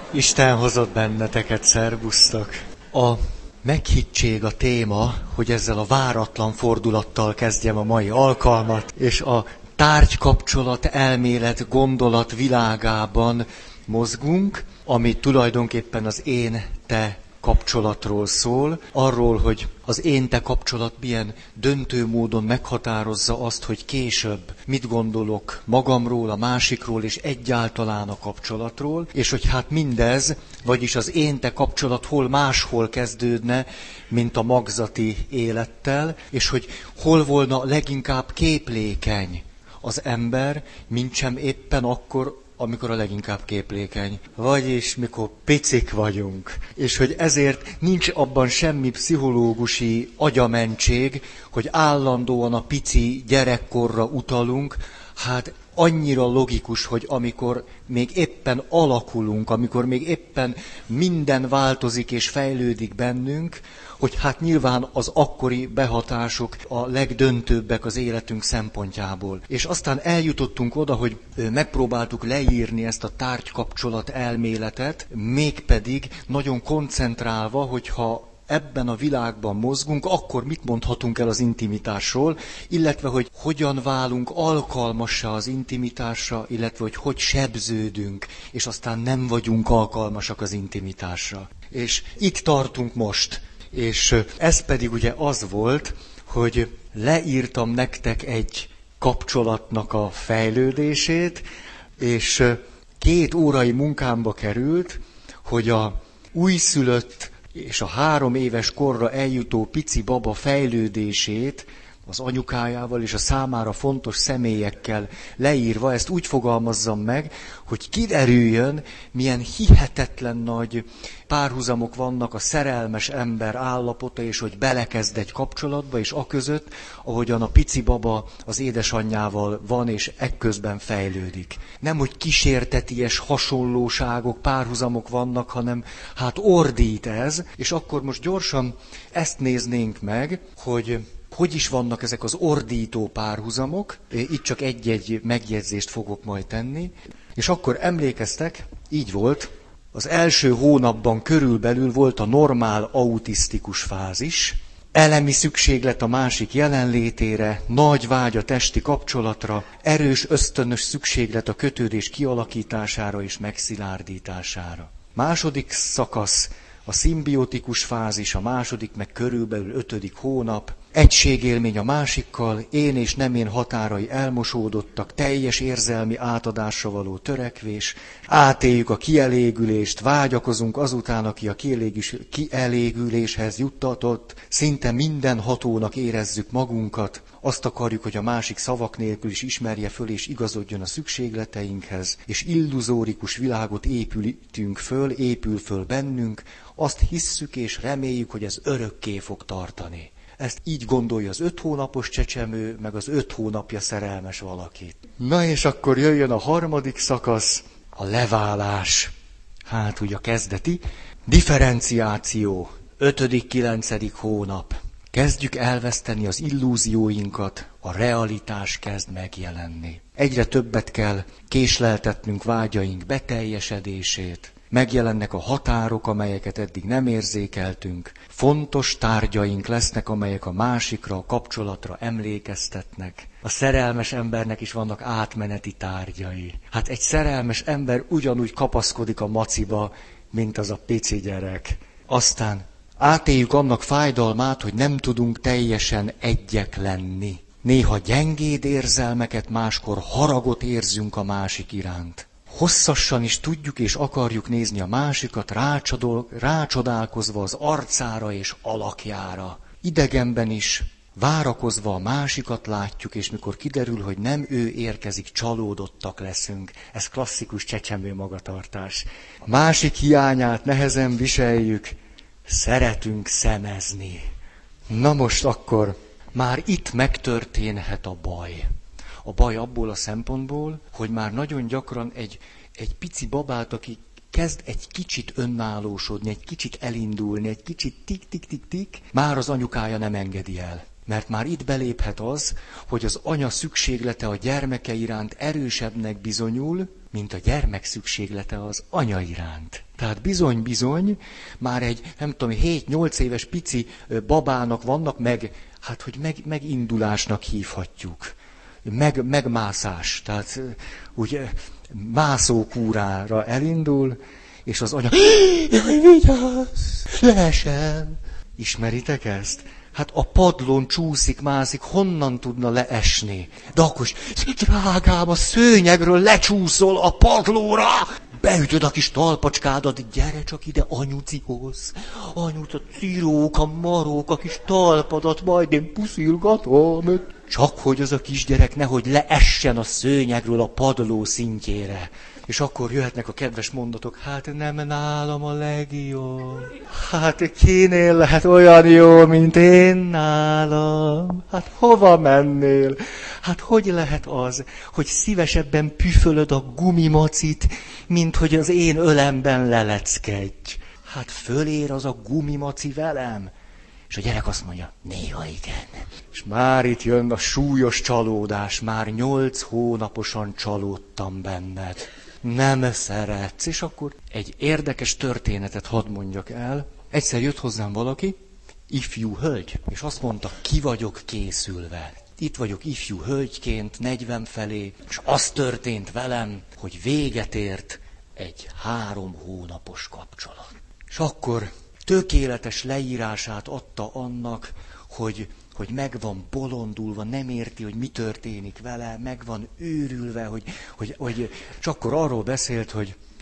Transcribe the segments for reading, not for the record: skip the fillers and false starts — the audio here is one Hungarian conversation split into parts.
Isten hozott benneteket, szervusztok! A meghittség a téma, hogy ezzel a váratlan fordulattal kezdjem a mai alkalmat, és a tárgykapcsolat, elmélet, gondolat világában mozgunk, ami tulajdonképpen az én-te kapcsolatról szól, arról, hogy az én-te kapcsolat milyen döntő módon meghatározza azt, hogy később mit gondolok magamról, a másikról és egyáltalán a kapcsolatról, és hogy hát mindez, vagyis az én-te kapcsolat hol máshol kezdődne, mint a magzati élettel, és hogy hol volna leginkább képlékeny az ember, mintsem éppen akkor, amikor a leginkább képlékeny. Vagyis mikor picik vagyunk. És hogy ezért nincs abban semmi pszichológusi agyamentség, hogy állandóan a pici gyerekkorra utalunk. Hát annyira logikus, hogy amikor még éppen alakulunk, amikor még éppen minden változik és fejlődik bennünk, hogy hát nyilván az akkori behatások a legdöntőbbek az életünk szempontjából. És aztán eljutottunk oda, hogy megpróbáltuk leírni ezt a tárgykapcsolat elméletet, mégpedig nagyon koncentrálva, hogyha ebben a világban mozgunk, akkor mit mondhatunk el az intimitásról, illetve hogy hogyan válunk alkalmassá az intimitásra, illetve hogy sebződünk, és aztán nem vagyunk alkalmasak az intimitásra. És itt tartunk most. És ez pedig ugye az volt, hogy leírtam nektek egy kapcsolatnak a fejlődését, és 2 órai munkámba került, hogy a újszülött és a 3 éves korra eljutó pici baba fejlődését az anyukájával és a számára fontos személyekkel leírva, ezt úgy fogalmazzam meg, hogy kiderüljön, milyen hihetetlen nagy párhuzamok vannak a szerelmes ember állapota, és hogy belekezd egy kapcsolatba, és aközött, ahogyan a pici baba az édesanyjával van, és ekközben fejlődik. Nem, hogy kísérteties hasonlóságok, párhuzamok vannak, hanem hát ordít ez, és akkor most gyorsan ezt néznénk meg, hogy is vannak ezek az ordító párhuzamok, itt csak egy-egy megjegyzést fogok majd tenni, és akkor emlékeztek, így volt, az első hónapban körülbelül volt a normál autisztikus fázis, elemi szükséglet a másik jelenlétére, nagy vágy a testi kapcsolatra, erős ösztönös szükséglet a kötődés kialakítására és megszilárdítására. Második szakasz, a szimbiotikus fázis, a második meg körülbelül 5. hónap, egységélmény a másikkal, én és nem én határai elmosódottak, teljes érzelmi átadásra való törekvés, átéljük a kielégülést, vágyakozunk azután, aki a kielégüléshez juttatott, szinte minden hatónak érezzük magunkat, azt akarjuk, hogy a másik szavak nélkül is ismerje föl és igazodjon a szükségleteinkhez, és illuzórikus világot épül föl bennünk, azt hisszük és reméljük, hogy ez örökké fog tartani. Ezt így gondolja az 5 hónapos csecsemő, meg az 5 hónapja szerelmes valakit. Na és akkor jöjjön a 3. szakasz, a leválás. Hát ugye a kezdeti. Differenciáció, 5.-9. hónap. Kezdjük elveszteni az illúzióinkat, a realitás kezd megjelenni. Egyre többet kell késleltetnünk vágyaink beteljesedését. Megjelennek a határok, amelyeket eddig nem érzékeltünk. Fontos tárgyaink lesznek, amelyek a másikra, a kapcsolatra emlékeztetnek. A szerelmes embernek is vannak átmeneti tárgyai. Hát egy szerelmes ember ugyanúgy kapaszkodik a maciba, mint az a pici gyerek. Aztán átéljük annak fájdalmát, hogy nem tudunk teljesen egyek lenni. Néha gyengéd érzelmeket, máskor haragot érzünk a másik iránt. Hosszassan is tudjuk és akarjuk nézni a másikat, rácsodálkozva az arcára és alakjára. Idegenben is, várakozva a másikat látjuk, és mikor kiderül, hogy nem ő érkezik, csalódottak leszünk. Ez klasszikus csecsemő magatartás. A másik hiányát nehezen viseljük, szeretünk szemezni. Na most akkor már itt megtörténhet a baj. A baj abból a szempontból, hogy már nagyon gyakran egy pici babát, aki kezd egy kicsit önállósodni, egy kicsit elindulni, egy kicsit tik-tik-tik-tik, már az anyukája nem engedi el. Mert már itt beléphet az, hogy az anya szükséglete a gyermeke iránt erősebbnek bizonyul, mint a gyermek szükséglete az anya iránt. Tehát bizony, már egy, nem tudom, 7-8 éves pici babának vannak megindulásnak hívhatjuk. Megmászás. Tehát ugye mászókúrára elindul, és az anya, jaj, vigyázz, leesel. Ismeritek ezt? Hát a padlón csúszik, mászik, honnan tudna leesni? De akkor is, drágám, a szőnyegről lecsúszol a padlóra! Beütöd a kis talpacskádat, gyere csak ide anyucihoz. Anyut, a cirók, a marók, a kis talpadat, majd én puszilgatom. Csak hogy az a kisgyerek nehogy leessen a szőnyegről a padló szintjére. És akkor jöhetnek a kedves mondatok, hát nem nálam a legjobb. Hát kinél lehet olyan jó, mint én nálam? Hát hova mennél? Hát hogy lehet az, hogy szívesebben püfölöd a gumimacit, mint hogy az én ölemben leleckedj? Hát fölér az a gumimaci velem? És a gyerek azt mondja, néha igen. És már itt jön a súlyos csalódás, már 8 hónaposan csalódtam benned. Nem szeretsz. És akkor egy érdekes történetet hadd mondjak el. Egyszer jött hozzám valaki, ifjú hölgy, és azt mondta, ki vagyok készülve. Itt vagyok ifjú hölgyként, 40 felé, és az történt velem, hogy véget ért egy 3 hónapos kapcsolat. És akkor tökéletes leírását adta annak, hogy meg van bolondulva, nem érti, hogy mi történik vele, meg van őrülve, hogy és akkor arról beszélt,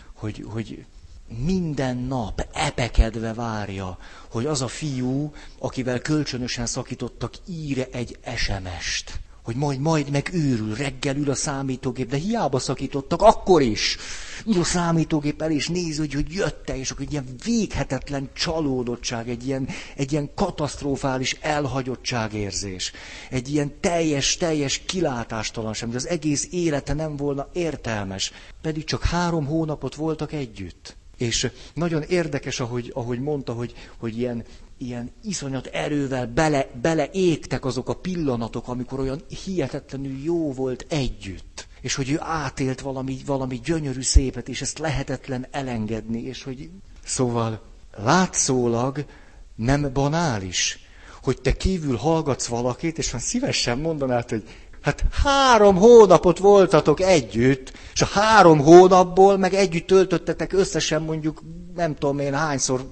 hogy minden nap epekedve várja, hogy az a fiú, akivel kölcsönösen szakítottak, ír egy SMS-t. Hogy majd megőrül, reggel ül a számítógép, de hiába szakítottak, akkor is. Ül a számítógép el, és néz, hogy jött-e, és akkor egy ilyen véghetetlen csalódottság, egy ilyen katasztrofális elhagyottságérzés. Egy ilyen teljes kilátástalanság, hogy az egész élete nem volna értelmes. Pedig csak 3 hónapot voltak együtt. És nagyon érdekes, ahogy mondta, hogy ilyen iszonyat erővel beleégtek azok a pillanatok, amikor olyan hihetetlenül jó volt együtt. És hogy ő átélt valami gyönyörű szépet, és ezt lehetetlen elengedni. És hogy szóval látszólag nem banális, hogy te kívül hallgatsz valakit, és már szívesen mondanád, hogy hát 3 hónapot voltatok együtt, és a 3 hónapból meg együtt töltöttetek összesen mondjuk nem tudom én hányszor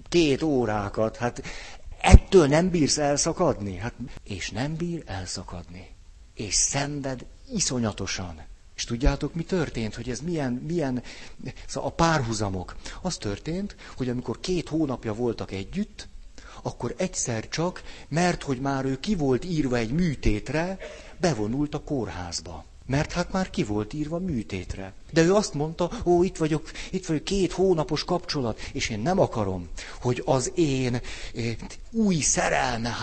2 órákat. Hát ettől nem bírsz elszakadni? Hát, és nem bír elszakadni. És szenved iszonyatosan. És tudjátok, mi történt? Hogy ez milyen szóval a párhuzamok. Az történt, hogy amikor 2 hónapja voltak együtt, akkor egyszer csak, mert hogy már ő ki volt írva egy műtétre, bevonult a kórházba. Mert hát már ki volt írva műtétre. De ő azt mondta, itt vagyok 2 hónapos kapcsolat, és én nem akarom, hogy az én új szerelme,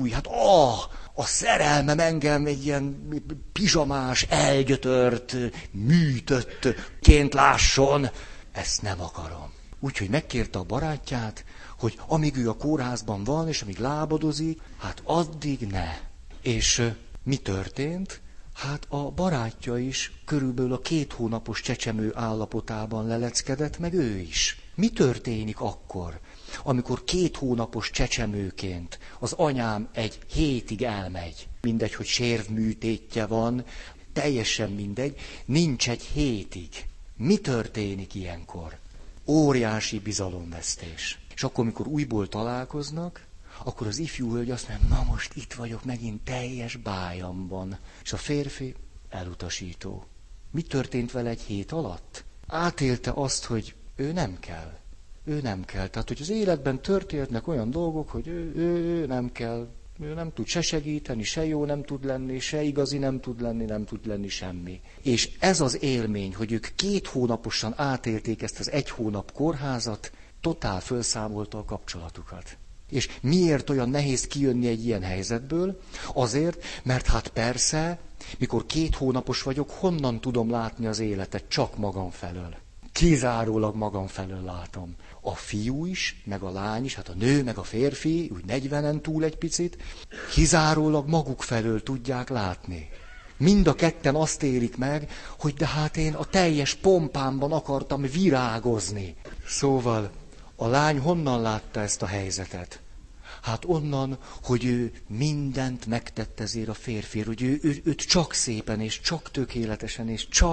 a szerelmem engem egy ilyen pizsamás, elgyötört, műtöttként lásson. Ezt nem akarom. Úgyhogy megkérte a barátját, hogy amíg ő a kórházban van, és amíg lábadozik, hát addig ne. És mi történt? Hát a barátja is körülbelül a 2 hónapos csecsemő állapotában leleckedett, meg ő is. Mi történik akkor, amikor 2 hónapos csecsemőként az anyám egy hétig elmegy? Mindegy, hogy sérvműtétje van, teljesen mindegy, nincs egy hétig. Mi történik ilyenkor? Óriási bizalomvesztés. És akkor, amikor újból találkoznak, akkor az ifjú hölgy azt mondja, na most itt vagyok megint teljes bájamban. És a férfi elutasító. Mi történt vele egy hét alatt? Átélte azt, hogy ő nem kell. Ő nem kell. Tehát, hogy az életben történnek olyan dolgok, hogy ő nem kell. Ő nem tud se segíteni, se jó nem tud lenni, se igazi nem tud lenni semmi. És ez az élmény, hogy ők 2 hónaposan átélték ezt az 1 hónap kórházat, totál felszámolta a kapcsolatukat. És miért olyan nehéz kijönni egy ilyen helyzetből? Azért, mert hát persze, mikor 2 hónapos vagyok, honnan tudom látni az életet? Csak magam felől. Kizárólag magam felől látom. A fiú is, meg a lány is, hát a nő, meg a férfi, úgy 40-en túl egy picit, kizárólag maguk felől tudják látni. Mind a ketten azt élik meg, hogy de hát én a teljes pompámban akartam virágozni. Szóval a lány honnan látta ezt a helyzetet? Hát onnan, hogy ő mindent megtett ezért a férfiért, hogy őt csak szépen, és csak tökéletesen,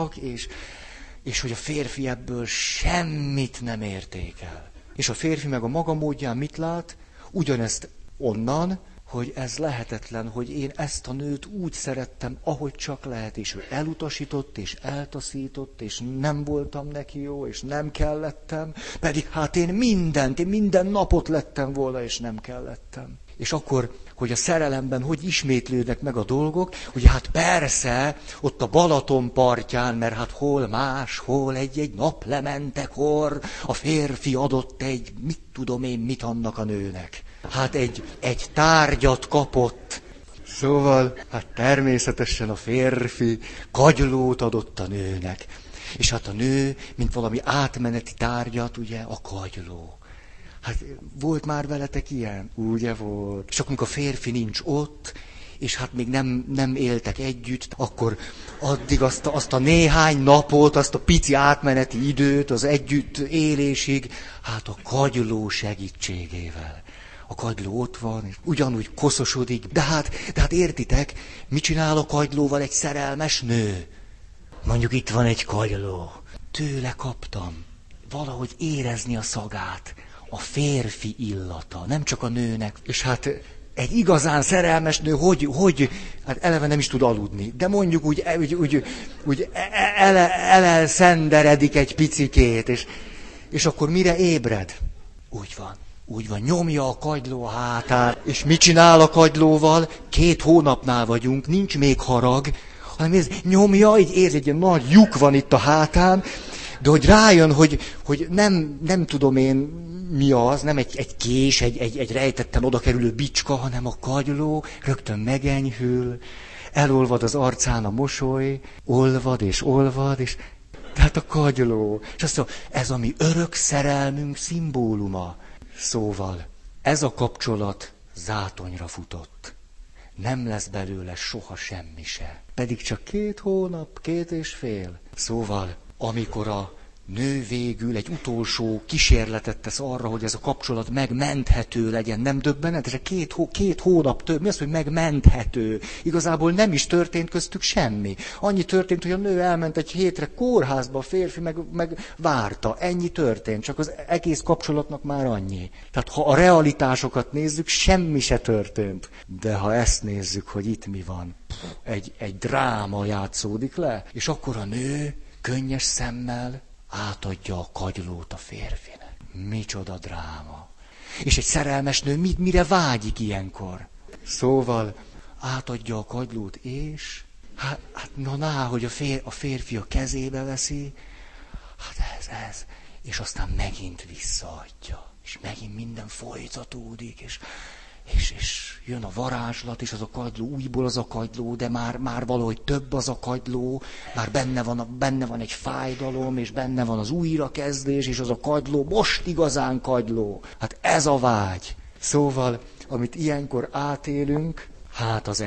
és hogy a férfi ebből semmit nem értékel. És a férfi meg a maga módján mit lát? Ugyanezt onnan, hogy ez lehetetlen, hogy én ezt a nőt úgy szerettem, ahogy csak lehet, és ő elutasított, és eltaszított, és nem voltam neki jó, és nem kellettem, pedig hát én minden napot lettem volna, és nem kellettem. És akkor, hogy a szerelemben hogy ismétlődnek meg a dolgok, hogy hát persze, ott a Balaton partján, mert hát hol más, hol egy naplementekor a férfi adott egy, mit tudom én, mit annak a nőnek. Hát egy tárgyat kapott. Szóval, hát természetesen a férfi kagylót adott a nőnek. És hát a nő, mint valami átmeneti tárgyat, ugye, a kagyló. Hát volt már veletek ilyen? Ugye volt. És akkor, amikor a férfi nincs ott, és hát még nem éltek együtt, akkor addig azt a néhány napot, azt a pici átmeneti időt, az együtt élésig, hát a kagyló segítségével. A kagyló ott van, és ugyanúgy koszosodik. De hát értitek, mit csinál a kagylóval egy szerelmes nő? Mondjuk itt van egy kagyló. Tőle kaptam valahogy érezni a szagát. A férfi illata, nem csak a nőnek. És hát egy igazán szerelmes nő, hogy hát eleve nem is tud aludni. De mondjuk úgy elelszenderedik egy picikét, és akkor mire ébred? Úgy van, nyomja a kagyló a hátát. És mit csinál a kagylóval? 2 hónapnál vagyunk, nincs még harag, hanem ez nyomja, így érzi, egy nagy lyuk van itt a hátán, de hogy rájön, hogy nem tudom én mi az, nem egy kés, egy rejtetten oda kerülő bicska, hanem a kagyló rögtön megenyhül, elolvad az arcán a mosoly, olvad, és tehát a kagyló. És azt mondja, ez a mi örök szerelmünk szimbóluma. Szóval ez a kapcsolat zátonyra futott. Nem lesz belőle soha semmi se. Pedig csak 2 hónap, 2 és fél. Szóval, amikor a nő végül egy utolsó kísérletet tesz arra, hogy ez a kapcsolat megmenthető legyen, nem döbbenetes, 2 hónap több, mi az, hogy megmenthető? Igazából nem is történt köztük semmi. Annyi történt, hogy a nő elment egy hétre kórházba, a férfi meg várta. Ennyi történt, csak az egész kapcsolatnak már annyi. Tehát ha a realitásokat nézzük, semmi se történt. De ha ezt nézzük, hogy itt mi van, egy dráma játszódik le, és akkor a nő könnyes szemmel átadja a kagylót a férfinek. Micsoda dráma. És egy szerelmes nő mire vágyik ilyenkor? Szóval átadja a kagylót, és hogy a férfi a kezébe veszi, hát ez. És aztán megint visszaadja. És megint minden folytatódik, és jön a varázslat, és az a kagyló, újból az a kagyló, de már valahogy több az a kagyló, már benne van egy fájdalom, és benne van az újrakezdés, és az a kagyló most igazán kagyló. Hát ez a vágy. Szóval, amit ilyenkor átélünk, hát az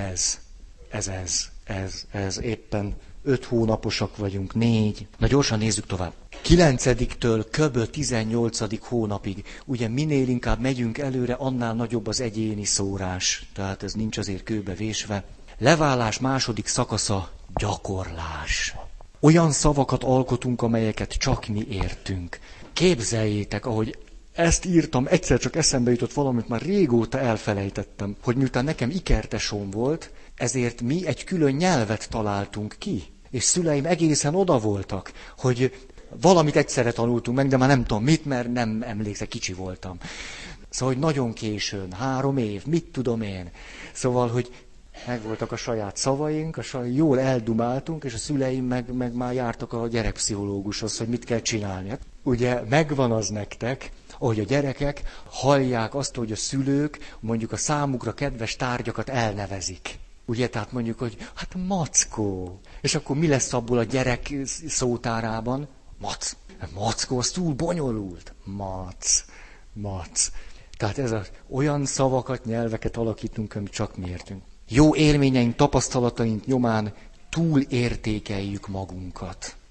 ez éppen 5 hónaposak vagyunk, 4. Na gyorsan nézzük tovább. 9-től kb. 18. hónapig. Ugye minél inkább megyünk előre, annál nagyobb az egyéni szórás. Tehát ez nincs azért kőbe vésve. Leválás második szakasza, gyakorlás. Olyan szavakat alkotunk, amelyeket csak mi értünk. Képzeljétek, ahogy ezt írtam, egyszer csak eszembe jutott valamit, már régóta elfelejtettem, hogy miután nekem ikertesóm volt, ezért mi egy külön nyelvet találtunk ki. És szüleim egészen oda voltak, hogy valamit egyszerre tanultunk meg, de már nem tudom mit, mert nem emlékszem, kicsi voltam. Szóval, hogy nagyon későn, 3 év, mit tudom én. Szóval, hogy megvoltak a saját szavaink, jól eldumáltunk, és a szüleim meg már jártak a gyerekpszichológushoz, hogy mit kell csinálni. Hát, ugye megvan az nektek, ahogy a gyerekek hallják azt, hogy a szülők mondjuk a számukra kedves tárgyakat elnevezik. Ugye, tehát mondjuk, hogy hát mackó. És akkor mi lesz abból a gyerek szótárában? Mackó, az túl bonyolult. Mac. Tehát olyan szavakat, nyelveket alakítunk, amit csak mi értünk. Jó élményeink, tapasztalataink nyomán túlértékeljük magunkat.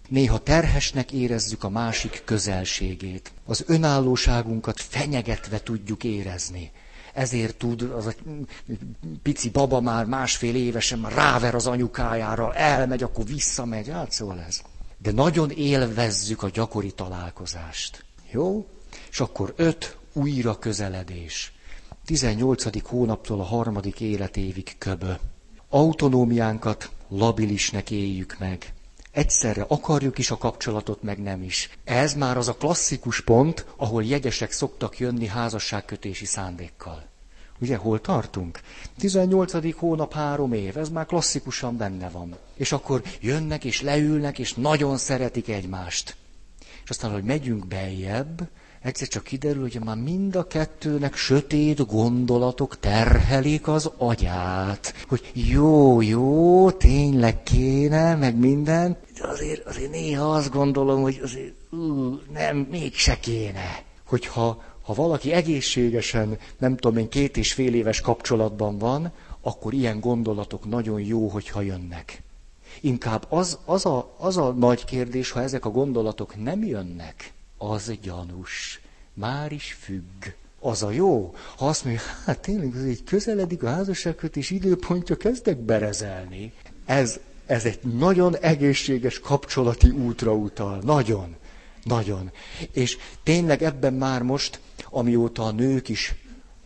Néha terhesnek érezzük a másik közelségét. Az önállóságunkat fenyegetve tudjuk érezni. Ezért tud az a pici baba már 1,5 évesen már ráver az anyukájára, elmegy, akkor visszamegy. Hát szóval ez. De nagyon élvezzük a gyakori találkozást. Jó? És akkor 5 újra közeledés. 18. hónaptól a 3. életévig köbö. Autonómiánkat labilisnek éljük meg. Egyszerre akarjuk is a kapcsolatot, meg nem is. Ez már az a klasszikus pont, ahol jegyesek szoktak jönni házasságkötési szándékkal. Ugye, hol tartunk? 18. hónap 3 év, ez már klasszikusan benne van. És akkor jönnek és leülnek, és nagyon szeretik egymást. És aztán, hogy megyünk beljebb, egyszer csak kiderül, hogy már mind a kettőnek sötét gondolatok terhelik az agyát. Hogy jó, tényleg kéne, meg minden. De azért néha azt gondolom, hogy azért, nem, mégse kéne. Hogyha valaki egészségesen, nem tudom én, 2,5 éves kapcsolatban van, akkor ilyen gondolatok nagyon jó, hogyha jönnek. Inkább az a nagy kérdés, ha ezek a gondolatok nem jönnek, az gyanús. Már is függ. Az a jó. Ha azt mondja, hát tényleg, ez így közeledik a házasságkötés időpontja, kezdek berezelni. Ez egy nagyon egészséges kapcsolati útra utal. Nagyon. Nagyon. És tényleg ebben már most, amióta a nők is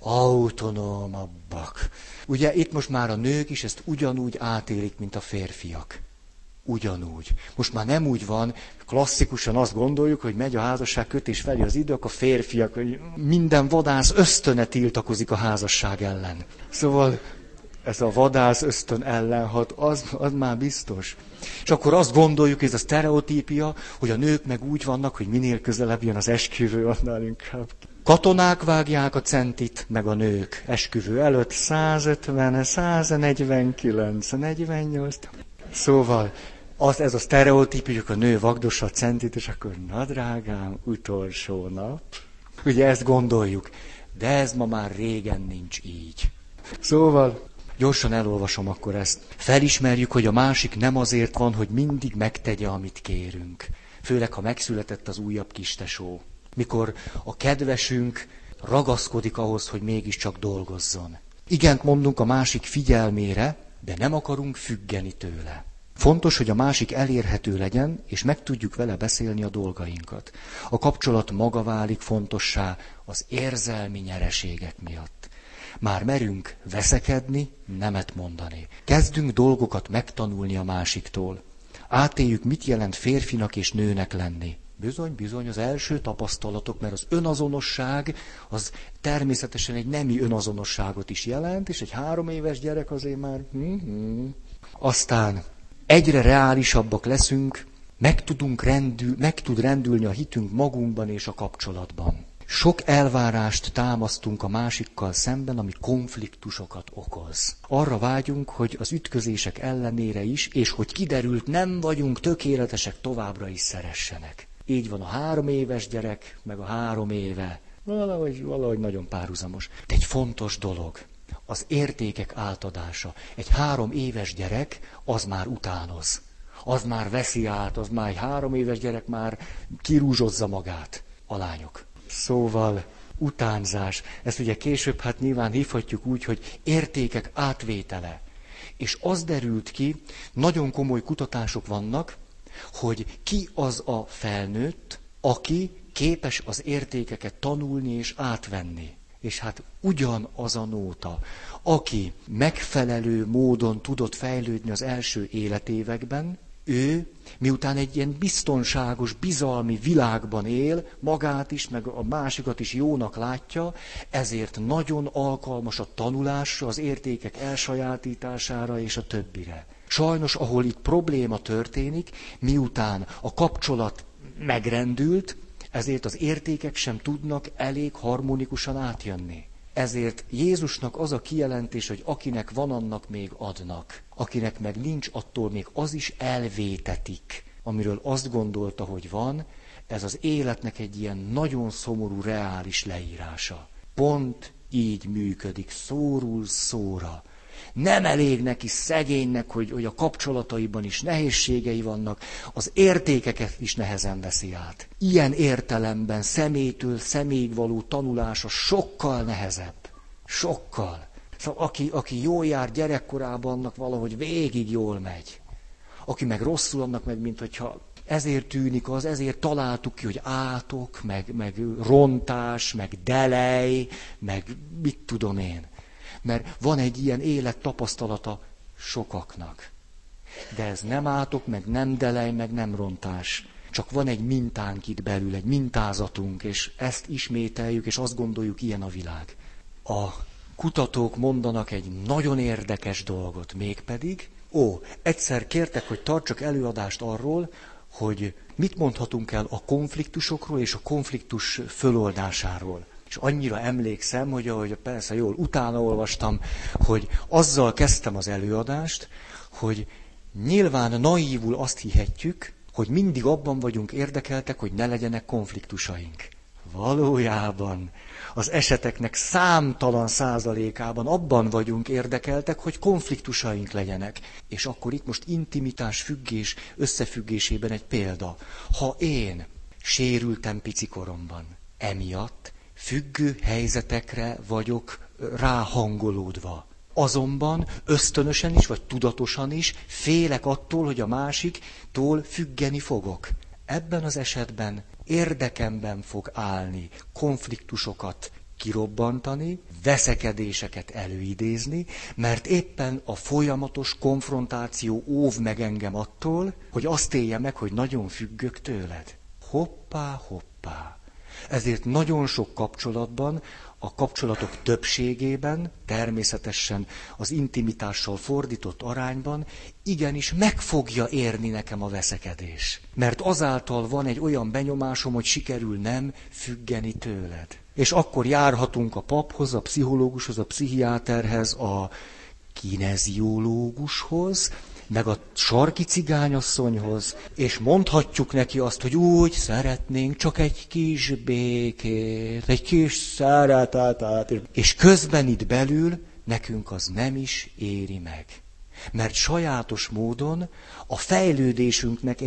autonómabbak. Ugye itt most már a nők is ezt ugyanúgy átélik, mint a férfiak. Ugyanúgy. Most már nem úgy van, klasszikusan azt gondoljuk, hogy megy a házasságkötés felé az idő, akkor a férfiak, hogy minden vadász ösztöne tiltakozik a házasság ellen. Szóval ez a vadász ösztön ellen hat, az már biztos. És akkor azt gondoljuk, ez a sztereotípia, hogy a nők meg úgy vannak, hogy minél közelebb jön az esküvő, annál inkább. Katonák vágják a centit, meg a nők. Esküvő előtt 150, 149, 48. Szóval ez a sztereotípia, hogy a nő vagdossa a centit, és akkor, na drágám, utolsó nap. Ugye ezt gondoljuk. De ez ma már régen nincs így. Szóval gyorsan elolvasom akkor ezt. Felismerjük, hogy a másik nem azért van, hogy mindig megtegye, amit kérünk. Főleg, ha megszületett az újabb kistesó. Mikor a kedvesünk ragaszkodik ahhoz, hogy mégiscsak dolgozzon. Igent mondunk a másik figyelmére, de nem akarunk függeni tőle. Fontos, hogy a másik elérhető legyen, és meg tudjuk vele beszélni a dolgainkat. A kapcsolat maga válik fontossá az érzelmi nyereségek miatt. Már merünk veszekedni, nemet mondani. Kezdünk dolgokat megtanulni a másiktól. Átéljük, mit jelent férfinak és nőnek lenni. Bizony, az első tapasztalatok, mert az önazonosság az természetesen egy nemi önazonosságot is jelent, és egy 3 éves gyerek azért már... Aztán egyre reálisabbak leszünk, meg tud rendülni a hitünk magunkban és a kapcsolatban. Sok elvárást támasztunk a másikkal szemben, ami konfliktusokat okoz. Arra vágyunk, hogy az ütközések ellenére is, és hogy kiderült, nem vagyunk tökéletesek, továbbra is szeressenek. Így van a 3 éves gyerek, meg a 3 éve. Valahogy nagyon párhuzamos. De egy fontos dolog, az értékek átadása. Egy 3 éves gyerek, az már utánoz. Az már veszi át, az már egy 3 éves gyerek már kirúzsozza magát. A lányok. Szóval utánzás. Ezt ugye később hát nyilván hívhatjuk úgy, hogy értékek átvétele. És az derült ki, nagyon komoly kutatások vannak, hogy ki az a felnőtt, aki képes az értékeket tanulni és átvenni. És hát ugyanaz a nóta, aki megfelelő módon tudott fejlődni az első életévekben, ő, miután egy ilyen biztonságos, bizalmi világban él, magát is, meg a másikat is jónak látja, ezért nagyon alkalmas a tanulásra, az értékek elsajátítására és a többire. Sajnos, ahol itt probléma történik, miután a kapcsolat megrendült, ezért az értékek sem tudnak elég harmonikusan átjönni. Ezért Jézusnak az a kijelentés, hogy akinek van, annak még adnak. Akinek meg nincs, attól még az is elvétetik, amiről azt gondolta, hogy van, ez az életnek egy ilyen nagyon szomorú, reális leírása. Pont így működik, szóról szóra. Nem elég neki szegénynek, hogy a kapcsolataiban is nehézségei vannak, az értékeket is nehezen veszi át. Ilyen értelemben személytől személyig való tanulása sokkal nehezebb. Sokkal. Szóval aki jól jár gyerekkorában, annak valahogy végig jól megy. Aki meg rosszul, annak meg, mint hogyha ezért tűnik az, ezért találtuk ki, hogy átok, meg rontás, meg delej, meg mit tudom én. Mert van egy ilyen élettapasztalata sokaknak. De ez nem átok, meg nem delej, meg nem rontás. Csak van egy mintánk itt belül, egy mintázatunk, és ezt ismételjük, és azt gondoljuk, ilyen a világ. A kutatók mondanak egy nagyon érdekes dolgot, mégpedig, egyszer kértek, hogy tartsak előadást arról, hogy mit mondhatunk el a konfliktusokról és a konfliktus föloldásáról. És annyira emlékszem, hogy persze jól utána olvastam, hogy azzal kezdtem az előadást, hogy nyilván naívul azt hihetjük, hogy mindig abban vagyunk érdekeltek, hogy ne legyenek konfliktusaink. Valójában az eseteknek számtalan százalékában abban vagyunk érdekeltek, hogy konfliktusaink legyenek. És akkor itt most intimitás, függés összefüggésében egy példa. Ha én sérültem pici koromban, emiatt függő helyzetekre vagyok ráhangolódva. Azonban ösztönösen is, vagy tudatosan is félek attól, hogy a másiktól függeni fogok. Ebben az esetben érdekemben fog állni konfliktusokat kirobbantani, veszekedéseket előidézni, mert éppen a folyamatos konfrontáció óv meg engem attól, hogy azt élje meg, hogy nagyon függök tőled. Hoppá, hoppá. Ezért nagyon sok kapcsolatban, a kapcsolatok többségében, természetesen az intimitással fordított arányban, igenis meg fogja érni nekem a veszekedés. Mert azáltal van egy olyan benyomásom, hogy sikerül nem függeni tőled. És akkor járhatunk a paphoz, a pszichológushoz, a pszichiáterhez, a kineziológushoz, meg a sarki cigányasszonyhoz, és mondhatjuk neki azt, hogy úgy szeretnénk csak egy kis békét, egy kis szeretetet. És közben itt belül nekünk az nem is éri meg. Mert sajátos módon a fejlődésünknek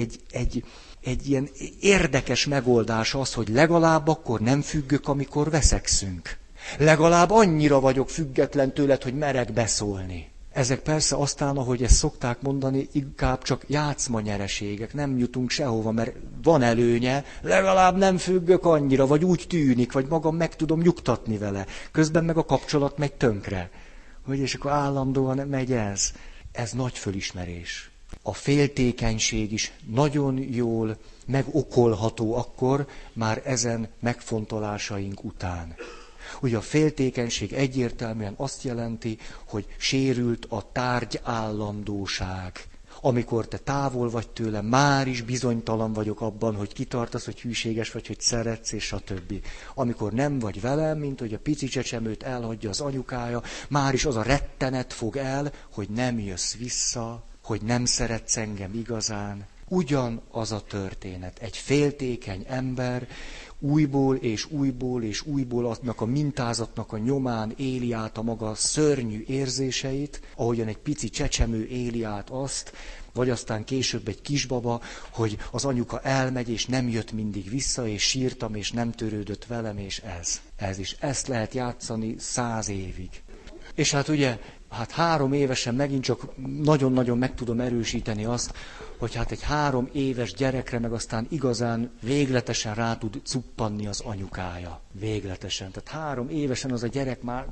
egy ilyen érdekes megoldás az, hogy legalább akkor nem függök, amikor veszekszünk. Legalább annyira vagyok független tőled, hogy merek beszólni. Ezek persze aztán, ahogy ezt szokták mondani, inkább csak játszmanyereségek, nem jutunk sehova, mert van előnye, legalább nem függök annyira, vagy úgy tűnik, vagy magam meg tudom nyugtatni vele. Közben meg a kapcsolat megy tönkre. És akkor állandóan megy ez. Ez nagy fölismerés. A féltékenység is nagyon jól megokolható akkor, már ezen megfontolásaink után. Ugye a féltékenység egyértelműen azt jelenti, hogy sérült a tárgyállandóság. Amikor te távol vagy tőle, már is bizonytalan vagyok abban, hogy kitartasz, hogy hűséges vagy, hogy szeretsz, és a többi. Amikor nem vagy velem, mint hogy a pici csecsemőt elhagyja az anyukája, már is az a rettenet fog el, hogy nem jössz vissza, hogy nem szeretsz engem igazán. Ugyanaz a történet. Egy féltékeny ember újból és újból és újból annak a mintázatnak a nyomán éli át a maga szörnyű érzéseit, ahogyan egy pici csecsemő éli át azt, vagy aztán később egy kisbaba, hogy az anyuka elmegy, és nem jött mindig vissza, és sírtam, és nem törődött velem, és ez is. Ezt lehet játszani 100 évig. És hát ugye, 3 évesen megint csak nagyon-nagyon meg tudom erősíteni azt, hogy hát egy 3 éves gyerekre meg aztán igazán végletesen rá tud cuppanni az anyukája. Végletesen. Tehát 3 évesen az a gyerek már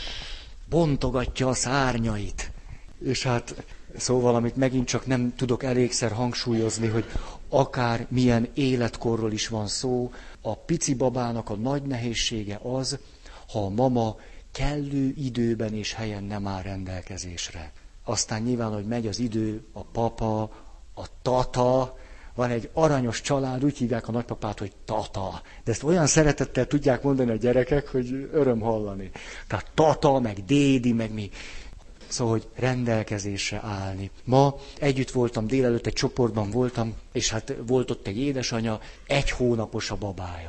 bontogatja a szárnyait. És hát szóval, amit megint csak nem tudok elégszer hangsúlyozni, hogy akár milyen életkorról is van szó, a pici babának a nagy nehézsége az, ha a mama kellő időben és helyen nem áll rendelkezésre. Aztán nyilván, hogy megy az idő, a papa, a tata, van egy aranyos család, úgy hívják a nagypapát, hogy tata. De ezt olyan szeretettel tudják mondani a gyerekek, hogy öröm hallani. Tehát tata, meg dédi, meg mi. Szóval, hogy rendelkezésre állni. Ma együtt voltam, délelőtt egy csoportban voltam, és hát volt ott egy édesanyja, 1 hónapos a babája.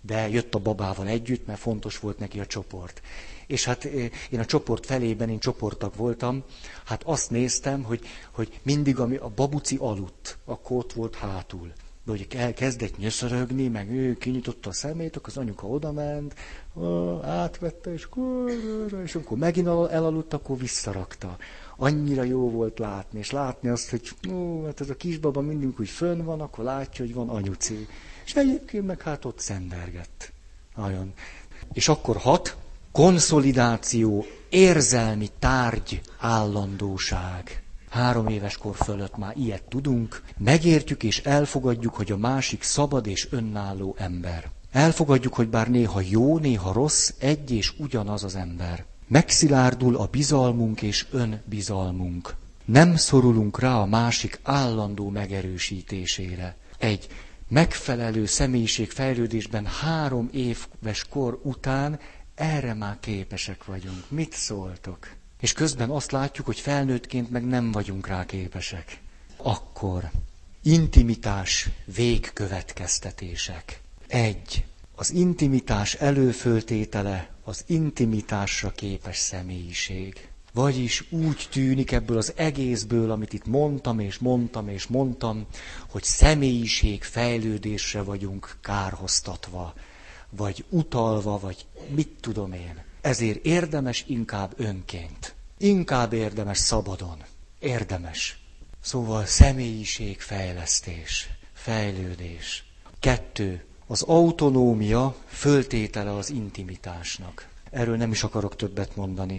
de jött a babával együtt, mert fontos volt neki a csoport. És hát én a csoport felében, én csoporttag voltam, hát azt néztem, hogy mindig, ami a babuci aludt, akkor ott volt hátul. De hogy elkezdett nyöszörögni, meg ő kinyitotta a szemét, akkor az anyuka odament, átvette, és akkor megint elaludt, akkor visszarakta. Annyira jó volt látni, és látni azt, hogy hát ez a kisbaba mindig úgy fönn van, akkor látja, hogy van anyuci. És egyébként meg hát ott szendergett. Nagyon. És akkor 6. Konszolidáció, érzelmi tárgy, állandóság. 3 éves kor fölött már ilyet tudunk. Megértjük és elfogadjuk, hogy a másik szabad és önálló ember. Elfogadjuk, hogy bár néha jó, néha rossz, egy és ugyanaz az ember. Megszilárdul a bizalmunk és önbizalmunk. Nem szorulunk rá a másik állandó megerősítésére. Egy megfelelő személyiségfejlődésben 3 éves kor után erre már képesek vagyunk. Mit szóltok? És közben azt látjuk, hogy felnőttként meg nem vagyunk rá képesek. Akkor intimitás végkövetkeztetések. 1. Az intimitás előföltétele az intimitásra képes személyiség. Vagyis úgy tűnik ebből az egészből, amit itt mondtam, hogy személyiségfejlődésre vagyunk kárhoztatva, vagy utalva, vagy mit tudom én. Ezért érdemes inkább önként. Inkább érdemes szabadon. Érdemes. Szóval személyiségfejlesztés, fejlődés. 2. Az autonómia föltétele az intimitásnak. Erről nem is akarok többet mondani.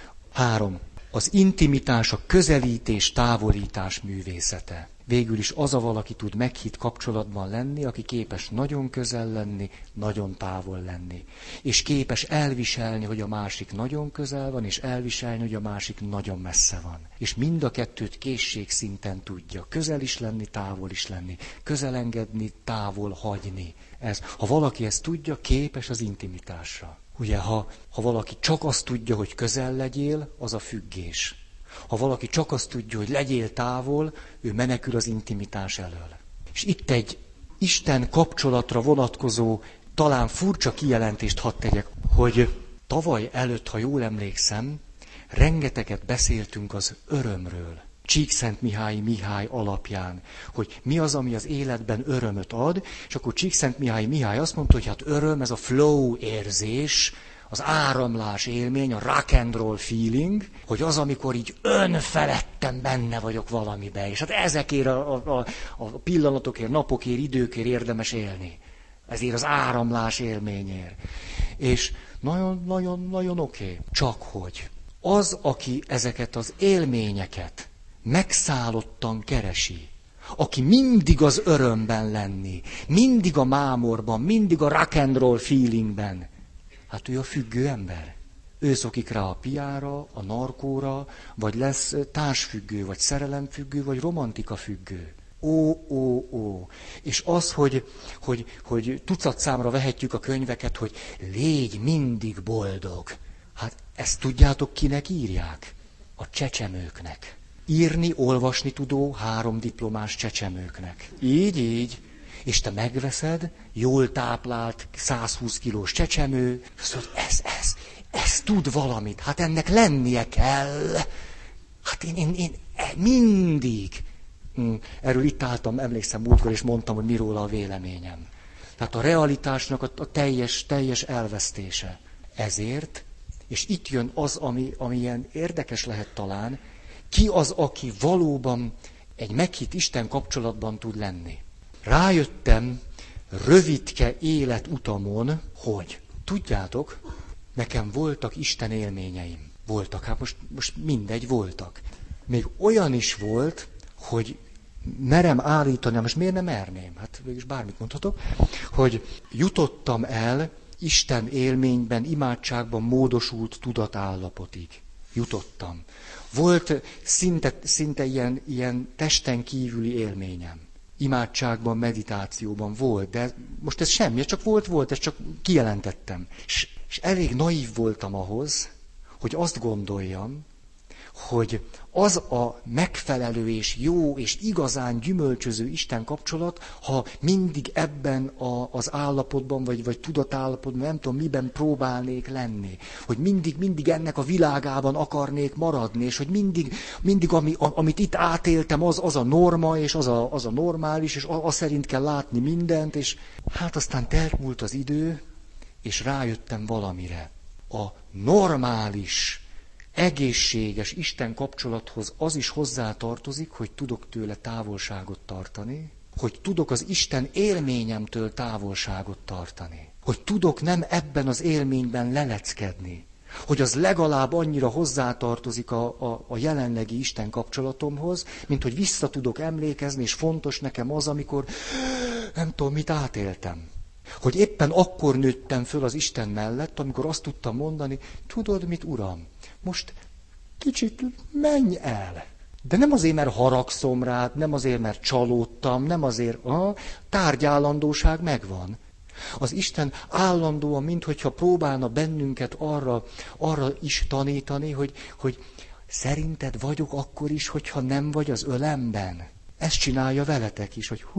3. Az intimitás a közelítés, távolítás művészete. Végül is az a valaki tud meghitt kapcsolatban lenni, aki képes nagyon közel lenni, nagyon távol lenni. És képes elviselni, hogy a másik nagyon közel van, és elviselni, hogy a másik nagyon messze van. És mind a kettőt készségszinten tudja. Közel is lenni, távol is lenni. Közel engedni, távol hagyni. Ha valaki ezt tudja, képes az intimitásra. Ugye, ha valaki csak azt tudja, hogy közel legyél, az a függés. Ha valaki csak azt tudja, hogy legyél távol, ő menekül az intimitás elől. És itt egy Isten kapcsolatra vonatkozó, talán furcsa kijelentést hadd tegyek, hogy tavaly előtt, ha jól emlékszem, rengeteget beszéltünk az örömről. Csíkszentmihályi Mihály alapján, hogy mi az, ami az életben örömöt ad, és akkor Csíkszentmihályi Mihály azt mondta, hogy hát öröm, ez a flow érzés, az áramlás élmény, a rock and roll feeling, hogy az, amikor így önfeledten benne vagyok valamibe, és hát ezekért a pillanatokért, napokért, időkért érdemes élni. Ezért az áramlás élményért. És nagyon oké. Csak hogy az, aki ezeket az élményeket megszállottan keresi, aki mindig az örömben lenni, mindig a mámorban, mindig a rock and roll feelingben, hát ő a függő ember. Ő szokik rá a piára, a narkóra, vagy lesz társfüggő, vagy szerelemfüggő, vagy romantika-függő. Ó. És az, hogy tucat számra vehetjük a könyveket, hogy légy mindig boldog. Hát ezt tudjátok, kinek írják? A csecsemőknek. Írni, olvasni tudó 3 diplomás csecsemőknek. Így. És te megveszed, jól táplált, 120 kilós csecsemő, azt mondod, ez tud valamit, hát ennek lennie kell. Hát én mindig. Erről itt álltam, emlékszem múltkor, és mondtam, hogy mi róla a véleményem. Tehát a realitásnak a teljes elvesztése. Ezért, és itt jön az, ami ilyen érdekes lehet talán, ki az, aki valóban egy meghitt Isten kapcsolatban tud lenni. Rájöttem rövidke életutamon, hogy tudjátok, nekem voltak Isten élményeim. Voltak, hát most mindegy, voltak. Még olyan is volt, hogy merem állítani, most miért nem merném? Hát végülis bármit mondhatok, hogy jutottam el Isten élményben, imádságban módosult tudatállapotig. Jutottam. Volt szinte ilyen testen kívüli élményem. Imádságban, meditációban volt, de most ez semmi, csak volt, ezt csak kijelentettem. És elég naív voltam ahhoz, hogy azt gondoljam, hogy az a megfelelő és jó és igazán gyümölcsöző Isten kapcsolat, ha mindig ebben az állapotban, vagy tudatállapotban, nem tudom miben próbálnék lenni. Hogy mindig ennek a világában akarnék maradni, és hogy mindig amit itt átéltem, az a norma, és az a normális, és az szerint kell látni mindent, és hát aztán teltmúlt az idő, és rájöttem valamire. A normális, egészséges Isten kapcsolathoz az is hozzátartozik, hogy tudok tőle távolságot tartani, hogy tudok az Isten élményemtől távolságot tartani, hogy tudok nem ebben az élményben leleckedni, hogy az legalább annyira hozzátartozik a jelenlegi Isten kapcsolatomhoz, mint hogy vissza tudok emlékezni, és fontos nekem az, amikor nem tudom, mit átéltem. Hogy éppen akkor nőttem föl az Isten mellett, amikor azt tudtam mondani, tudod mit, Uram, most kicsit menj el. De nem azért, mert haragszom rád, nem azért, mert csalódtam, nem azért, tárgyállandóság megvan. Az Isten állandóan, minthogyha próbálna bennünket arra is tanítani, hogy szerinted vagyok akkor is, hogyha nem vagy az ölemben. Ezt csinálja veletek is, hogy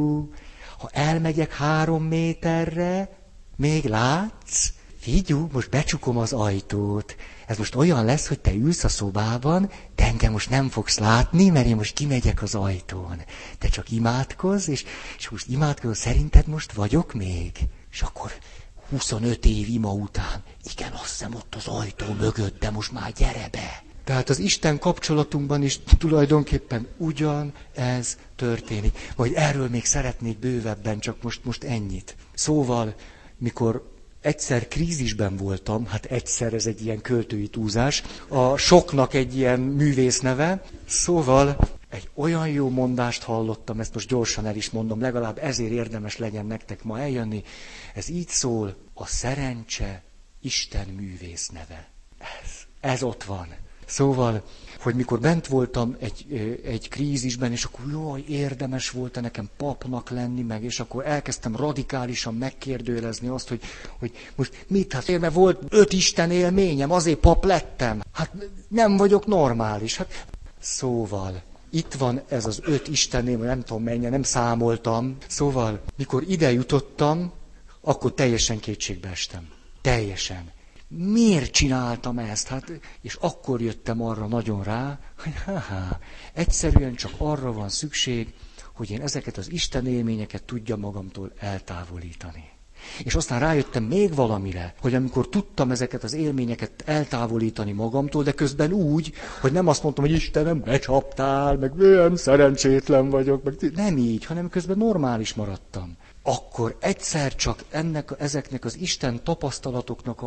ha elmegyek 3 méterre, még látsz? Figyú, most becsukom az ajtót. Ez most olyan lesz, hogy te ülsz a szobában, de engem most nem fogsz látni, mert én most kimegyek az ajtón. Te csak imádkozz, és most imádkozol, szerinted most vagyok még? És akkor 25 év ima után, igen, azt hiszem ott az ajtó mögött, de most már gyere be. Tehát az Isten kapcsolatunkban is tulajdonképpen ugyanez történik. Majd erről még szeretnék bővebben, csak most ennyit. Szóval, mikor egyszer krízisben voltam, hát egyszer, ez egy ilyen költői túlzás, a Soknak egy ilyen művészneve, szóval egy olyan jó mondást hallottam, ezt most gyorsan el is mondom, legalább ezért érdemes legyen nektek ma eljönni. Ez így szól, a szerencse Isten művészneve. Ez ott van. Szóval, hogy mikor bent voltam egy krízisben, és akkor jaj, érdemes volt nekem papnak lenni, meg, és akkor elkezdtem radikálisan megkérdőjelezni azt, hogy most mit, hát mert volt 5 Isten élményem, azért pap lettem. Hát nem vagyok normális. Hát, szóval, itt van ez az 5 Isten élmény, nem tudom mennyire, nem számoltam. Szóval, mikor ide jutottam, akkor teljesen kétségbe estem. Teljesen. Miért csináltam ezt? Hát, és akkor jöttem arra nagyon rá, hogy egyszerűen csak arra van szükség, hogy én ezeket az Isten élményeket tudjam magamtól eltávolítani. És aztán rájöttem még valamire, hogy amikor tudtam ezeket az élményeket eltávolítani magamtól, de közben úgy, hogy nem azt mondtam, hogy Istenem, becsaptál, meg milyen szerencsétlen vagyok, meg nem így, hanem közben normális maradtam. Akkor egyszer csak ezeknek az Isten tapasztalatoknak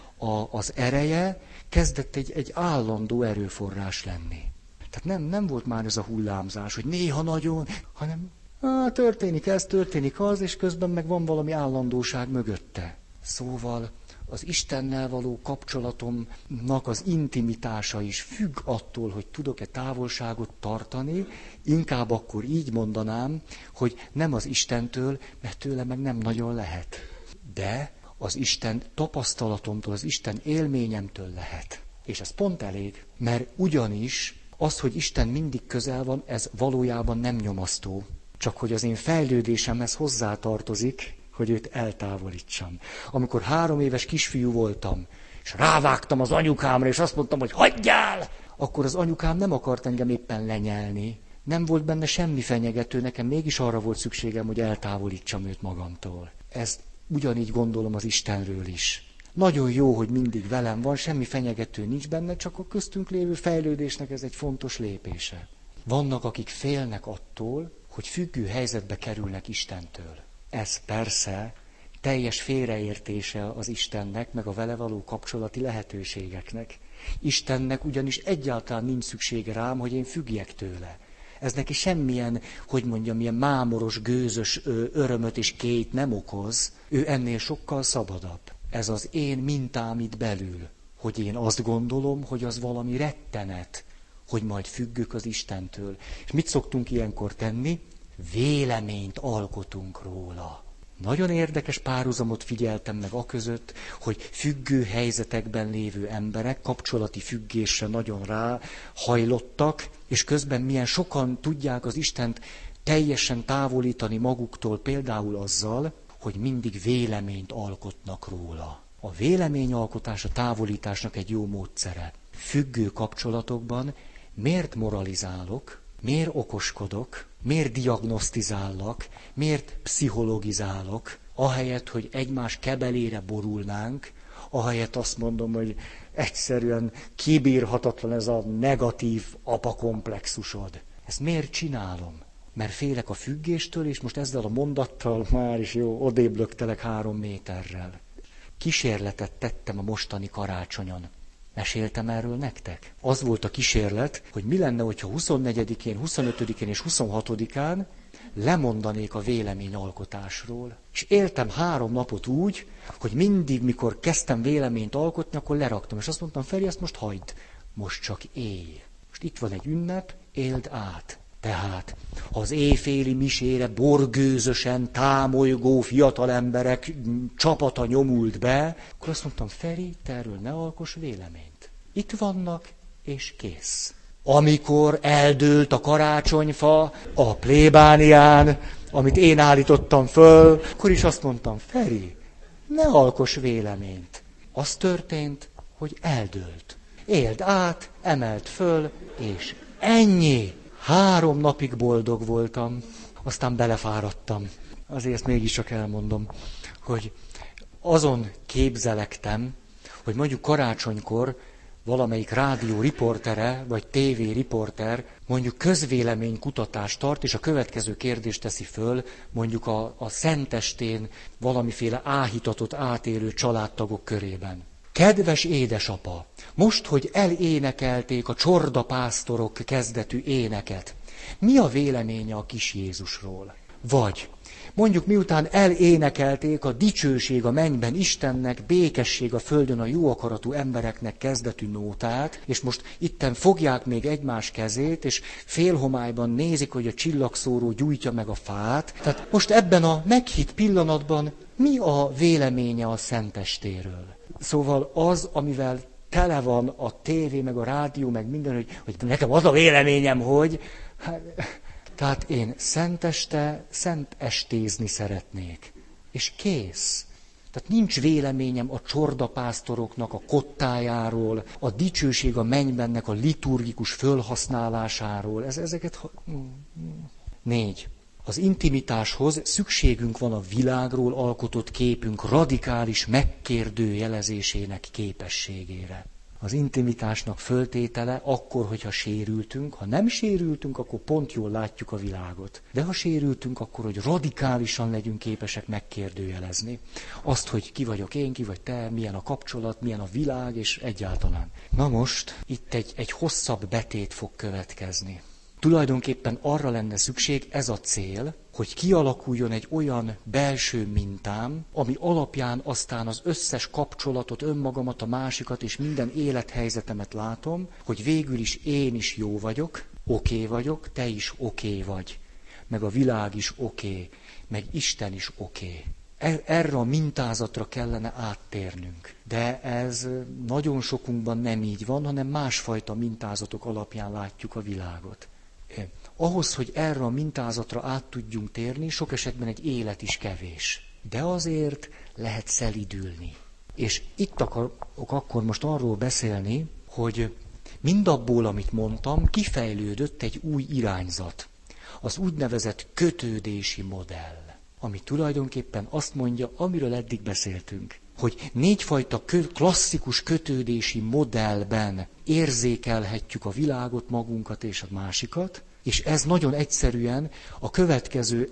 az ereje kezdett egy állandó erőforrás lenni. Tehát nem volt már ez a hullámzás, hogy néha nagyon, hanem történik ez, történik az, és közben meg van valami állandóság mögötte. Szóval az Istennel való kapcsolatomnak az intimitása is függ attól, hogy tudok-e távolságot tartani, inkább akkor így mondanám, hogy nem az Istentől, mert tőle meg nem nagyon lehet. De az Isten tapasztalatomtól, az Isten élményemtől lehet. És ez pont elég, mert ugyanis az, hogy Isten mindig közel van, ez valójában nem nyomasztó. Csak hogy az én fejlődésemhez hozzátartozik, hogy őt eltávolítsam. Amikor 3 éves kisfiú voltam, és rávágtam az anyukámra, és azt mondtam, hogy hagyjál! Akkor az anyukám nem akart engem éppen lenyelni. Nem volt benne semmi fenyegető, nekem mégis arra volt szükségem, hogy eltávolítsam őt magamtól. Ezt ugyanígy gondolom az Istenről is. Nagyon jó, hogy mindig velem van, semmi fenyegető nincs benne, csak a köztünk lévő fejlődésnek ez egy fontos lépése. Vannak, akik félnek attól, hogy függő helyzetbe kerülnek Istentől. Ez persze teljes félreértése az Istennek, meg a vele való kapcsolati lehetőségeknek. Istennek ugyanis egyáltalán nincs szüksége rám, hogy én függjek tőle. Ez neki semmilyen, hogy mondjam, ilyen mámoros, gőzös örömöt és kélyt nem okoz. Ő ennél sokkal szabadabb. Ez az én mintám itt belül, hogy én azt gondolom, hogy az valami rettenet, hogy majd függök az Istentől. És mit szoktunk ilyenkor tenni? Véleményt alkotunk róla. Nagyon érdekes párhuzamot figyeltem meg aközött, hogy függő helyzetekben lévő emberek kapcsolati függésre nagyon ráhajlottak, és közben milyen sokan tudják az Istent teljesen távolítani maguktól, például azzal, hogy mindig véleményt alkotnak róla. A véleményalkotás a távolításnak egy jó módszere. Függő kapcsolatokban miért moralizálok, miért okoskodok, miért diagnosztizállak, miért pszichologizálok, ahelyett, hogy egymás kebelére borulnánk, ahelyett azt mondom, hogy egyszerűen kibírhatatlan ez a negatív apakomplexusod. Ezt miért csinálom? Mert félek a függéstől, és most ezzel a mondattal már is jó, odébb löktelek 3 méterrel. Kísérletet tettem a mostani karácsonyon. Meséltem erről nektek? Az volt a kísérlet, hogy mi lenne, hogyha 24-én, 25-én és 26-án lemondanék a véleményalkotásról. És éltem 3 napot úgy, hogy mindig, mikor kezdtem véleményt alkotni, akkor leraktam. És azt mondtam, Feri, ezt most hagyd. Most csak élj. Most itt van egy ünnep, éld át. Tehát az éjféli misére borgőzösen támolygó fiatal emberek csapata nyomult be, akkor azt mondtam, Feri, te erről ne alkoss véleményt. Itt vannak, és kész. Amikor eldőlt a karácsonyfa a plébánián, amit én állítottam föl, akkor is azt mondtam, Feri, ne alkoss véleményt. Az történt, hogy eldőlt. Éld át, emeld föl, és ennyi. 3 napig boldog voltam, aztán belefáradtam. Azért ezt mégiscsak elmondom, hogy azon képzelektem, hogy mondjuk karácsonykor valamelyik rádió riportere, vagy tévé riporter mondjuk közvéleménykutatást tart, és a következő kérdést teszi föl, mondjuk a szentestén valamiféle áhítatot átélő családtagok körében. Kedves édesapa, most, hogy elénekelték a csordapásztorok kezdetű éneket, mi a véleménye a kis Jézusról? Vagy mondjuk miután elénekelték a dicsőség a mennyben Istennek, békesség a földön a jó akaratú embereknek kezdetű nótát, és most itten fogják még egymás kezét, és félhomályban nézik, hogy a csillagszóró gyújtja meg a fát. Tehát most ebben a meghitt pillanatban mi a véleménye a szentestéről? Szóval az, amivel tele van a tévé, meg a rádió, meg minden, hogy nekem az a véleményem, hogy... Tehát én szentestézni szeretnék. És kész. Tehát nincs véleményem a csordapásztoroknak a kottájáról, a dicsőség a mennybennek a liturgikus fölhasználásáról. Ezeket... 4. Az intimitáshoz szükségünk van a világról alkotott képünk radikális megkérdőjelezésének képességére. Az intimitásnak föltétele akkor, hogyha sérültünk, ha nem sérültünk, akkor pont jól látjuk a világot. De ha sérültünk, akkor hogy radikálisan legyünk képesek megkérdőjelezni. Azt, hogy ki vagyok én, ki vagy te, milyen a kapcsolat, milyen a világ, és egyáltalán. Na most, itt egy hosszabb betét fog következni. Tulajdonképpen arra lenne szükség, ez a cél, hogy kialakuljon egy olyan belső mintám, ami alapján aztán az összes kapcsolatot, önmagamat, a másikat és minden élethelyzetemet látom, hogy végül is én is jó vagyok, oké vagyok, te is oké vagy, meg a világ is oké, meg Isten is oké. Erre a mintázatra kellene áttérnünk. De ez nagyon sokunkban nem így van, hanem másfajta mintázatok alapján látjuk a világot. Ahhoz, hogy erre a mintázatra át tudjunk térni, sok esetben egy élet is kevés. De azért lehet szelídülni. És itt akarok akkor most arról beszélni, hogy mindabból, amit mondtam, kifejlődött egy új irányzat. Az úgynevezett kötődési modell, ami tulajdonképpen azt mondja, amiről eddig beszéltünk, hogy 4 fajta klasszikus kötődési modellben érzékelhetjük a világot, magunkat és a másikat, és ez nagyon egyszerűen a következő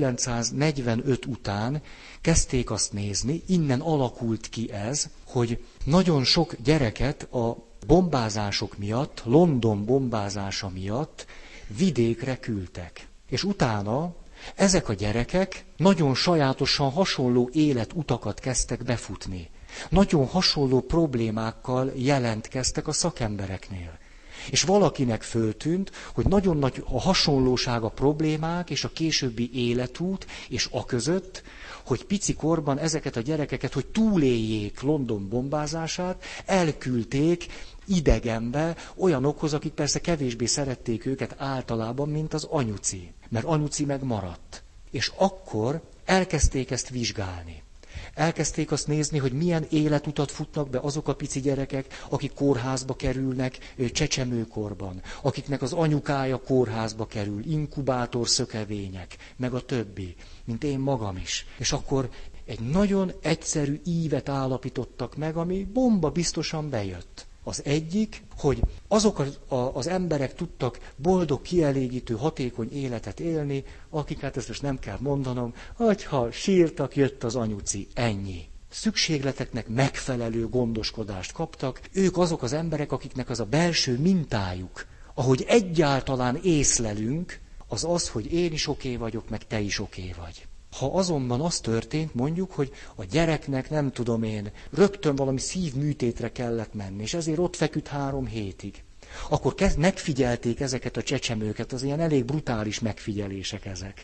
1945 után kezdték azt nézni, innen alakult ki ez, hogy nagyon sok gyereket a bombázások miatt, London bombázása miatt vidékre küldtek. És utána ezek a gyerekek nagyon sajátosan hasonló életutakat kezdtek befutni. Nagyon hasonló problémákkal jelentkeztek a szakembereknél. És valakinek föltűnt, hogy nagyon nagy a hasonlóság a problémák és a későbbi életút és aközött, hogy pici korban ezeket a gyerekeket, hogy túléljék London bombázását, elküldték idegenbe olyanokhoz, akik persze kevésbé szerették őket általában, mint az anyuci. Mert anyuci meg maradt. És akkor elkezdték ezt vizsgálni. Elkezdték azt nézni, hogy milyen életutat futnak be azok a pici gyerekek, akik kórházba kerülnek csecsemőkorban, akiknek az anyukája kórházba kerül, inkubátor szökevények, meg a többi, mint én magam is. És akkor egy nagyon egyszerű ívet állapítottak meg, ami bomba biztosan bejött. Az egyik, hogy azok az emberek tudtak boldog, kielégítő, hatékony életet élni, akik, hát ezt most nem kell mondanom, hogyha sírtak, jött az anyuci, ennyi. Szükségleteknek megfelelő gondoskodást kaptak, ők azok az emberek, akiknek az a belső mintájuk, ahogy egyáltalán észlelünk, az az, hogy én is oké vagyok, meg te is oké vagy. Ha azonban az történt, mondjuk, hogy a gyereknek, nem tudom én, rögtön valami szívműtétre kellett menni, és ezért ott feküdt 3 hétig, akkor megfigyelték ezeket a csecsemőket, az ilyen elég brutális megfigyelések ezek.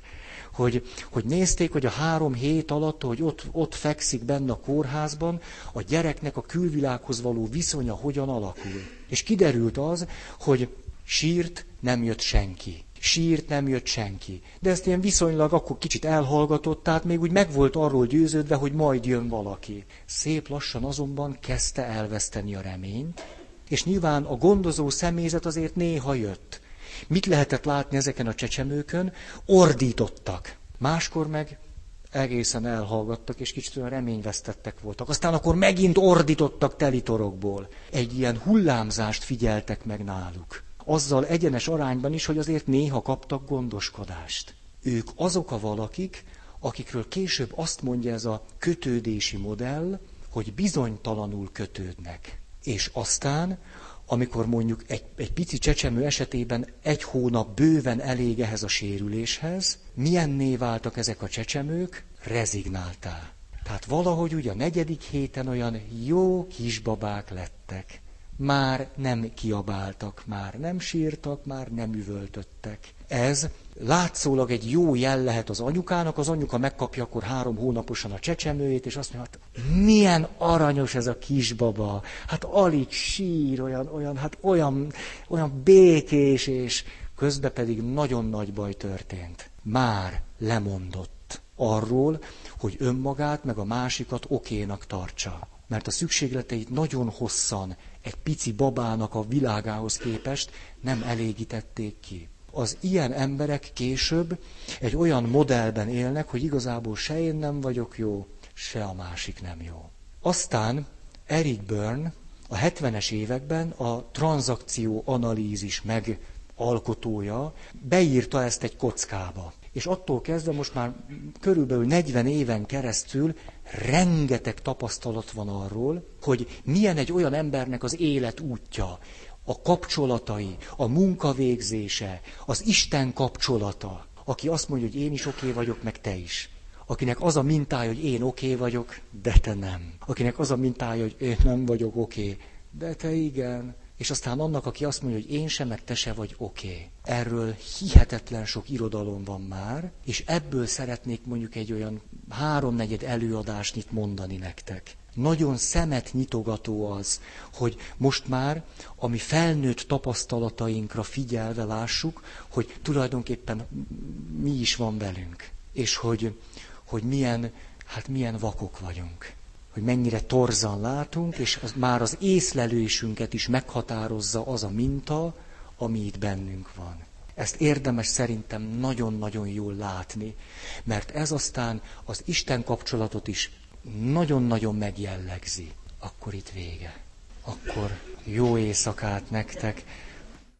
Hogy nézték, hogy a 3 hét alatt, hogy ott fekszik benne a kórházban, a gyereknek a külvilághoz való viszonya hogyan alakul. És kiderült az, hogy sírt, nem jött senki. Sírt, nem jött senki. De ezt ilyen viszonylag akkor kicsit elhallgatott, tehát még úgy meg volt arról győződve, hogy majd jön valaki. Szép lassan azonban kezdte elveszteni a reményt, és nyilván a gondozó személyzet azért néha jött. Mit lehetett látni ezeken a csecsemőkön? Ordítottak. Máskor meg egészen elhallgattak, és kicsit olyan reményvesztettek voltak. Aztán akkor megint ordítottak telitorokból. Egy ilyen hullámzást figyeltek meg náluk. Azzal egyenes arányban is, hogy azért néha kaptak gondoskodást. Ők azok a valakik, akikről később azt mondja ez a kötődési modell, hogy bizonytalanul kötődnek. És aztán, amikor mondjuk egy pici csecsemő esetében 1 hónap bőven elég ehhez a sérüléshez, milyenné váltak ezek a csecsemők? Rezignáltá. Tehát valahogy ugye a 4. héten olyan jó kisbabák lettek. Már nem kiabáltak, már nem sírtak, már nem üvöltöttek. Ez látszólag egy jó jel lehet az anyukának, az anyuka megkapja akkor 3 hónaposan a csecsemőjét, és azt mondja, hát milyen aranyos ez a kisbaba, hát alig sír, olyan békés, és közben pedig nagyon nagy baj történt. Már lemondott arról, hogy önmagát meg a másikat okénak tartsa. Mert a szükségleteit nagyon hosszan egy pici babának a világához képest nem elégítették ki. Az ilyen emberek később egy olyan modellben élnek, hogy igazából se én nem vagyok jó, se a másik nem jó. Aztán Eric Berne a 70-es években a tranzakcióanalízis megalkotója beírta ezt egy kockába. És attól kezdve most már körülbelül 40 éven keresztül rengeteg tapasztalat van arról, hogy milyen egy olyan embernek az életútja, a kapcsolatai, a munkavégzése, az Isten kapcsolata, aki azt mondja, hogy én is oké vagyok, meg te is. Akinek az a mintája, hogy én oké vagyok, de te nem. Akinek az a mintája, hogy én nem vagyok oké, de te igen. És aztán annak, aki azt mondja, hogy én sem, meg te se vagy oké. Erről hihetetlen sok irodalom van már, és ebből szeretnék mondjuk egy olyan 3/4 előadásnyit mondani nektek. Nagyon szemet nyitogató az, hogy most már a mi felnőtt tapasztalatainkra figyelve lássuk, hogy tulajdonképpen mi is van velünk. És hogy milyen vakok vagyunk. Hogy mennyire torzan látunk, és már az észlelésünket is meghatározza az a minta, ami itt bennünk van. Ezt érdemes szerintem nagyon-nagyon jól látni, mert ez aztán az Isten kapcsolatot is nagyon-nagyon megjellegzi. Akkor itt vége. Akkor jó éjszakát nektek!